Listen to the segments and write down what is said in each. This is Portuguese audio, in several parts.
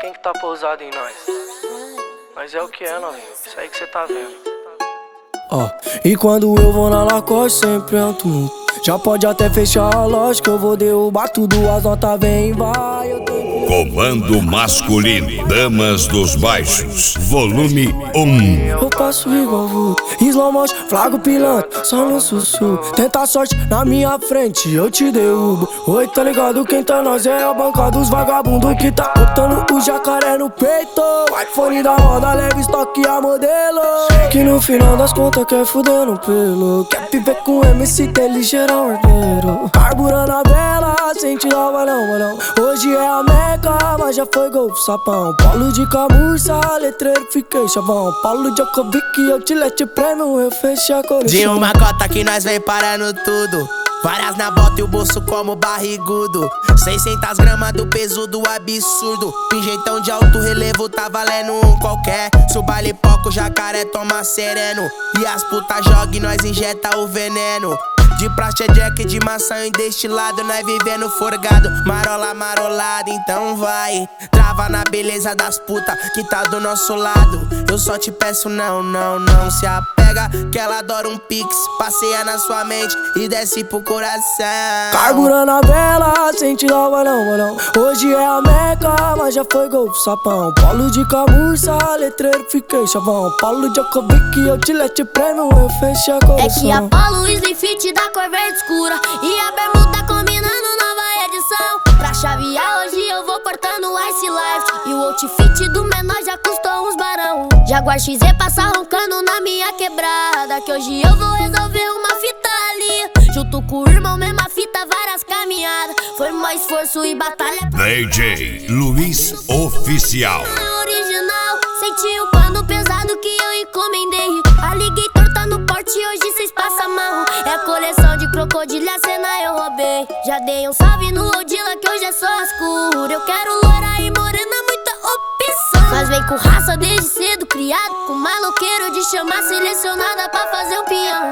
quem que tá pousado em nós. Mas é o que é, novinho. Isso aí que cê tá vendo. E quando eu vou na Lacoste sempre é um tumulto. Já pode até fechar a loja que eu vou derrubar tudo. As notas vem e vai, eu tô... Comando masculino, Damas dos Baixos, volume 1. Eu passo igual vulto, em slow motion, flago pilantra, só no sussurro. Tenta a sorte na minha frente, eu te derrubo. Oi, tá ligado? Quem tá nós é a banca dos vagabundos que tá cortando o jacaré no peito. iPhone da roda, leve estoque a modelo. Que no final das contas quer fuder no pelo. Quer viver com MC, ter ligeirão herdeiro. Carburando a vela, sente lá, balão. Hoje é a Meca, mas já foi gol pro sapão. Paulo de camurça, letreiro, fiquei chavão. Paulo Djokovic, eu te lete prêmio, eu fechei a coleção. De uma cota que nós vem parando tudo. Várias na bota e o bolso como barrigudo. 600 gramas do peso do absurdo. Pinjeitão de alto relevo tá valendo um qualquer. Se o baile poco, o jacaré toma sereno. E as putas jogam e nós injeta o veneno. De praxe é jack, de maçã e destilado. Nós vivendo forgado, marola marolada. Então vai, trava na beleza das putas que tá do nosso lado. Eu só te peço não se apega, que ela adora um pix. Passeia na sua mente e desce pro coração. Carburando a vela, sente lá, balão. Hoje é a Meca, mas já foi gol pro sapão. Paulo de camurça, letreiro, fiquei chavão. Paulo Djokovic, eu te lete prêmio, eu fechei a coleção. É que a Paulo Slim Fit da cor verde escura e a bermuda combinando nova edição. Pra chavear hoje eu vou cortando Ice Life. E o outfit do menor já custou uns barão. Jaguar XZ passa roncando na minha quebrada, que hoje eu vou resolver uma fita ali. Junto com o irmão, mesma fita, várias caminhadas. Foi mais esforço e batalha. DJ Luiz Oficial. Original, senti o pano pesado que eu encomendei. Alligator tá no porte, hoje cês passam marrom. É coleção de crocodilha, cena eu roubei. Já dei um salve no Odila que hoje é só as cura. Eu quero loura e morena, muita opção. Mas vem com raça desde cedo, criado com maloqueiro de chamar selecionada pra fazer um peão.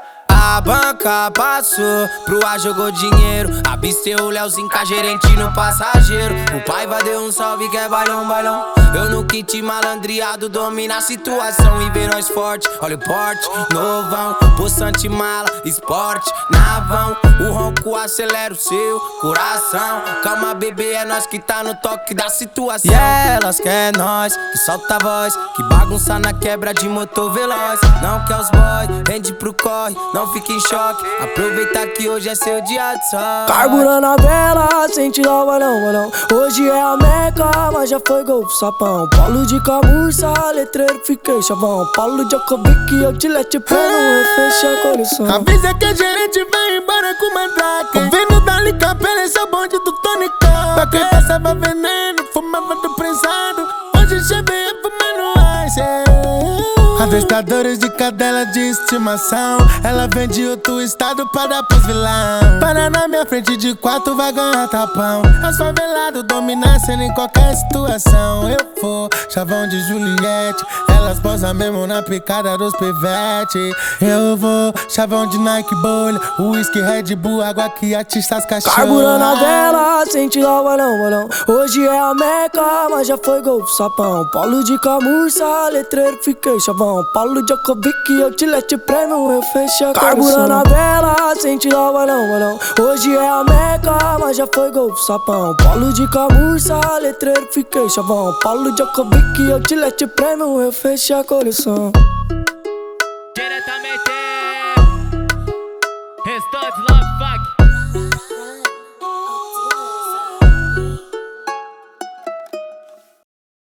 A banca passou, pro ar jogou dinheiro. Absteu o Leozinho, gerente no passageiro. O Paiva deu um salve que é bailão. Eu no kit malandreado, domina a situação e vê nós forte. Olha o porte, novão, poçante mala, esporte, navão. O ronco acelera o seu coração. Calma bebê, é nós que tá no toque da situação. E elas quer nós, que solta a voz, que bagunça na quebra de motor veloz. Não quer os boy, vende pro corre, não fique em choque. Aproveita que hoje é seu dia de sol. Carburando a vela, sente lá, balão. Hoje é a Meca, mas já foi gol pro sapão. Paulo de camurça, letreiro, fiquei chavão. Paulo Djokovic, eu te lete prêmio, eu fechei a coleção. Avisa que a gerente vai embora com mandrake. O vino dali capela, esse é o bonde do Tony K. Pra quem passava veneno, fumava do prensado. Hoje cheguei fumando ice. Adestradores de cadela de estimação. Ela vem de outro estado pra dar pros vilão. Para na minha frente de quatro vai ganhar tapão. As favelados dominam a cena em qualquer situação. Eu vou, chavão de Juliette. Elas posam mesmo na picada dos pivete. Eu vou, chavão de Nike bolha. Whisky, Red Bull, água que atiça as cachorras. Carburando a vela, sente lá, balão. Hoje é a Meca, mas já foi gol pro sapão. Paulo de camurça, letreiro, fiquei chavão. Paulo Djokovic, eu te lete prêmio, eu fechei a coleção. Carburando a vela, sente lá, balão. Hoje é a Meca, mas já foi gol pro sapão. Paulo de camurça, letreiro, fiquei chavão. Paulo Djokovic, eu te lete prêmio, eu fechei a coleção. Diretamente